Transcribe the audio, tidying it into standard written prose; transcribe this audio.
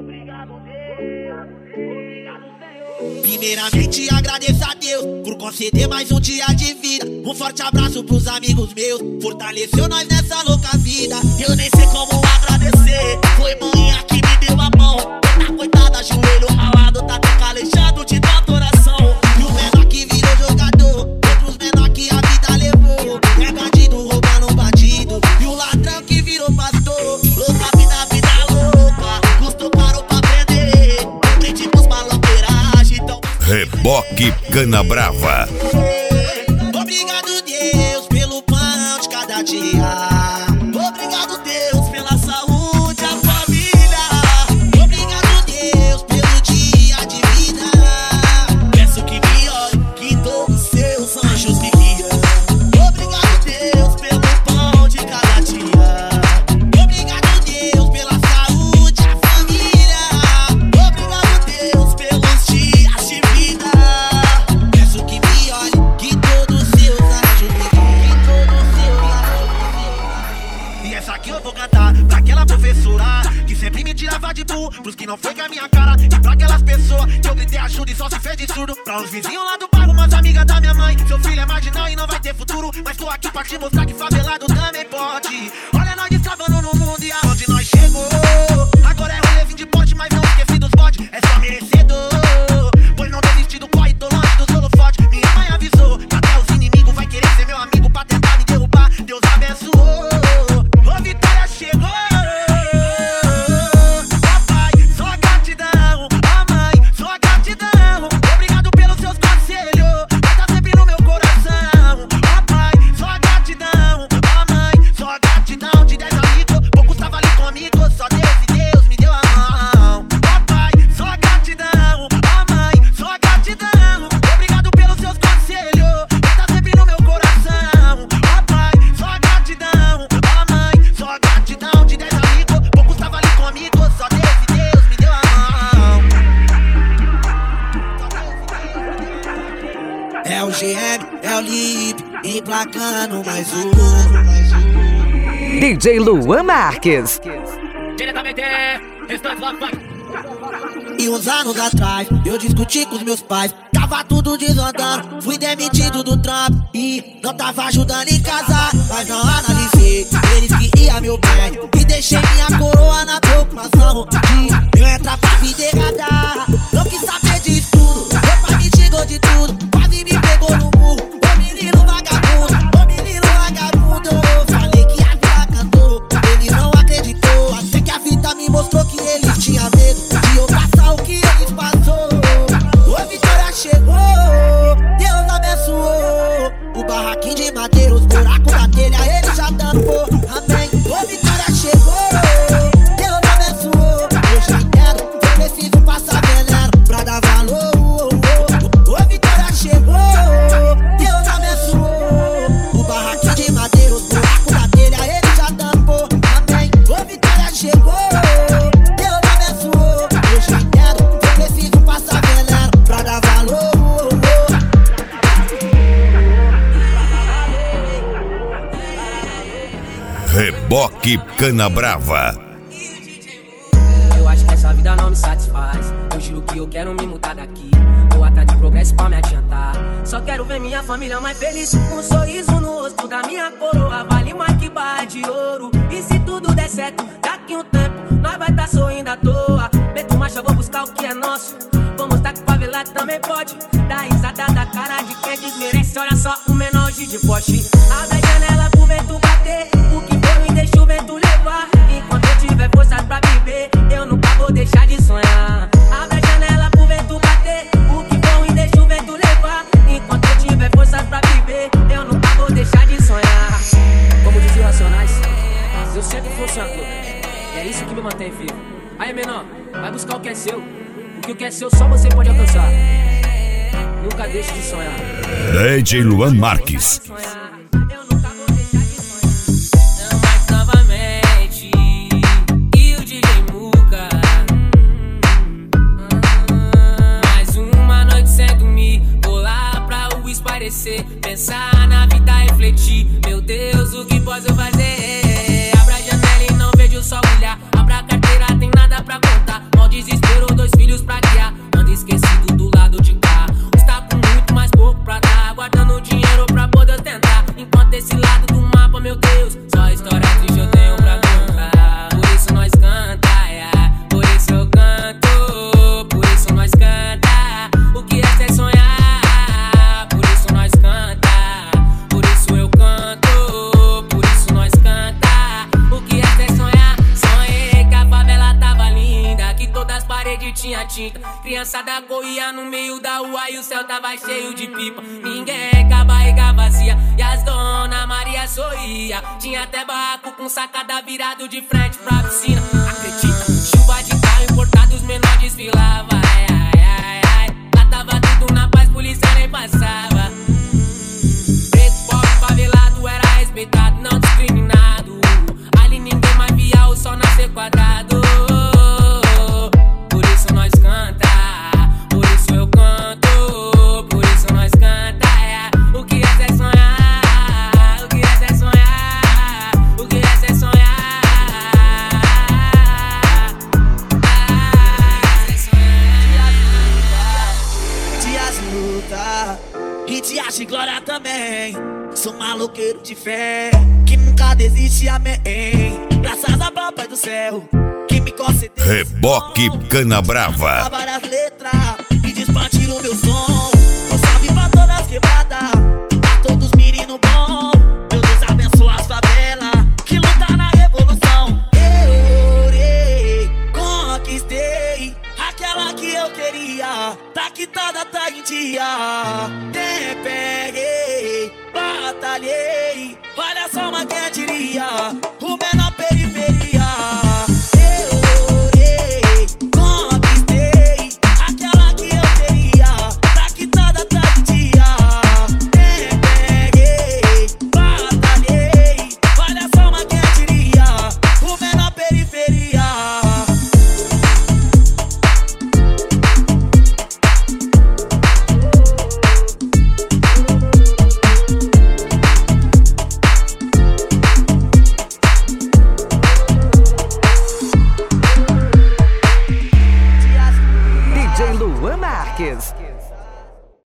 Primeiramente agradeço a Deus por conceder mais um dia de vida. Um forte abraço pros amigos meus, fortaleceu nós nessa louca vida. Eu nem sei como agradecer, foi manhã que me deu a mão. Tá coitada, joelho ralado, tá até calejado de tanto oração. E o menor que virou jogador, outros menor que a vida levou. É bandido roubando bandido, e o ladrão que virou pastor. Louca vida louca, custou caro pra aprender. Aprendi pros maloqueiragem, então Reboque Canabrava. Obrigado, Deus, pelo pão de cada dia. Obrigado, Deus, pela saúde, a família. Obrigado, Deus, pelo dia de vida. Peço que me olhe, que todos seus anjos me guiam. Obrigado, Deus, pelo pão de cada dia. Obrigado, Deus, pela saúde, a família. Obrigado, Deus, pelos dias de vida. Peço que me olhe, que todos seus anjos me guiem. E essa aqui eu vou cantar pra aquela professora que sempre me tirava de burro, pros que não foi com a minha cara. E pra aquelas pessoas que eu gritei ajuda e só se fez de surdo. Pra uns vizinhos lá do bairro, umas amigas da minha mãe. Seu filho é marginal e não vai ter futuro, mas tô aqui pra te mostrar que favelado também pode. Olha nós destravando no mundo e aonde nós chegou. Agora é rolê de pote, mas não esqueci dos bodes. É só merecedor, pois não desisti do corre, tô longe do holofote. Minha mãe avisou que até os inimigos vai querer ser meu amigo pra tentar me derrubar. Deus abençoou, ô vitória chegou. Papai, só gratidão. Ó mãe, só gratidão. Obrigado pelos seus conselhos, vai tá sempre no meu coração. Papai, só gratidão. Ó mãe, só gratidão. De 10 amigos, poucos tava ali comigo. Só Deus e Deus me deu a mão. Papai, só gratidão. Ó mãe, só gratidão. Obrigado pelos seus conselhos, vai tá sempre no meu coração. Papai, só gratidão. Ó mãe, só gratidão. De 10 amigos, poucos tava ali comigo. Só Deus e Deus me deu a mão. É o GM, é o Lip, emplacando mais um. DJ Luan Marques. Diretamente, restante lá, vai. E uns anos atrás, eu discuti com os meus pais. Tava tudo desandando, fui demitido do trampo e não tava ajudando em casa. Mas não analisei, eles que ia meu bem, e deixei minha coroa na preocupação de eu entrar pra vida errada. Não quis saber de estudo, meu pai me xingou de tudo, quase me pegou no murro. Ô menino vagabundo, ô menino vagabundo. Eu falei que a vida cantou, ele não acreditou. Até que a vida me mostrou que ele tinha medo de eu passar o que eles passou. Ô vitória chegou, Deus abençoou. O barraquinho de madeira, os buracos da telha, ele já tampou. Amém. Ô vitória chegou, Deus abençoou. Eu já entendo, eu preciso passar veneno pra dar valor. Ô vitória chegou, Deus abençoou. O barraquinho de madeira, os buracos da telha, ele já tampou. Amém. Ô vitória chegou, Deus abençoou. Eu já entendo, eu preciso passar veneno pra dar valor. Reboque Canabrava. Eu acho que essa vida não me satisfaz. Eu juro que eu quero me mudar daqui. Vou atrás de progresso pra me adiantar. Só quero ver minha família mais feliz, com um sorriso no rosto da minha coroa. Vale mais que barra de ouro. E se tudo der certo, daqui um tempo nós vai tá sorrindo à toa. Beto macho, eu vou buscar o que é nosso. Vou mostrar que o favelado também pode dar risada da cara de quem desmerece. Olha só o menor hoje de poste. Abre a janela pro vento bater. O que for e deixa o vento levar. Enquanto eu tiver forças pra viver, eu nunca vou deixar de sonhar. Abre a janela pro vento bater. O que for e deixa o vento levar. Enquanto eu tiver forças pra viver, eu nunca vou deixar de sonhar. Como dizia o Racionais, eu sempre fui sonhador. E é isso que me mantém vivo. Aí menor, vai buscar o que é seu. Porque o que é seu só você pode alcançar. Nunca deixe de sonhar. DJ Luan Marques. Eu nunca vou deixar de sonhar. Não mais novamente. E o DJ Muca. Mais uma noite sem dormir. Vou lá pra o esparecer. Pensar na vida, refletir. Meu Deus, o que posso fazer? Abra a janela e não vejo o sol brilhar. Abra a carteira, tem nada pra contar. Maldição parede tinha tinta. Criançada corria no meio da rua e o céu tava cheio de pipa. Ninguém com a barriga vazia e as dona Maria sorria. Tinha até barraco com sacada virado de frente pra piscina. Acredita? Chuva de carro importado, os menores desfilavam. Ai, ai, ai, ai. Lá tava tudo na paz, polícia nem passava. Preto, pobre, favelado, era respeitado, não discriminado. Ali ninguém mais via o sol nascer quadrado. Por isso nós canta, por isso eu canto, por isso nós canta. O que é sonhar, o que é sonhar, o que é sonhar. Dias de luta e dias de glória também. Sou maloqueiro de fé que nunca desiste, amém. Graças ao papai do céu que me concedeu Reboque Canabrava. várias letras e despartir o meu som. Um salve pra todas as quebradas, pra todos meninos bons. Meu Deus abençoa as favelas que luta na revolução. Eu orei, conquistei aquela que eu queria, tá quitada, tá em dia. Peguei, batalhei, olha só, mas quem diria?